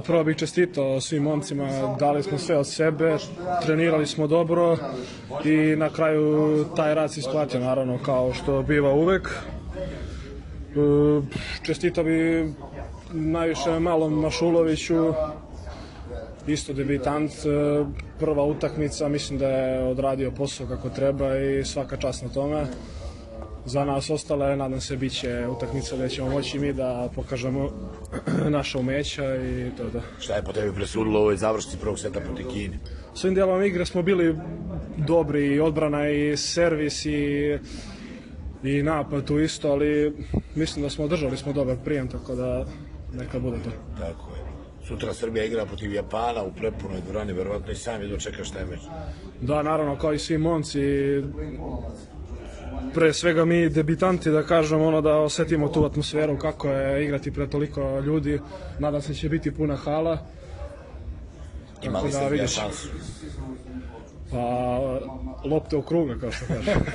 Prvo bih čestitao svim momcima, dali smo sve od sebe, trenirali smo dobro i na kraju taj rad se isplatio, naravno, kao što biva uvek. Čestitao bi najviše malom Mašuloviću, isto debitant, prva utakmica, mislim da je odradio posao kako treba i svaka čast na tome. Za nas ostale, nadam se, bit će utakmica gde ćemo moći mi da pokažemo naša umeća i to da. Šta je po tebi presudilo u ovoj završnici prvog seta protiv Kine? Svim dijelom igre smo bili dobri, i odbrana i servis i napad tu isto, ali mislim da smo održali dobar prijem, tako da neka bude to. Tako je. Sutra Srbija igra protiv Japana u prepunoj dvorani, verovatno i sam jedno čekaš taj meč. Da, naravno, kao i svi momci, pre svega mi debitanti, da kažem, da osetimo tu atmosferu kako je igrati pred toliko ljudi. Nadam se će biti puna hala. Ima li Srbija šansu? Pa, lopte u kruga, kao što kažem.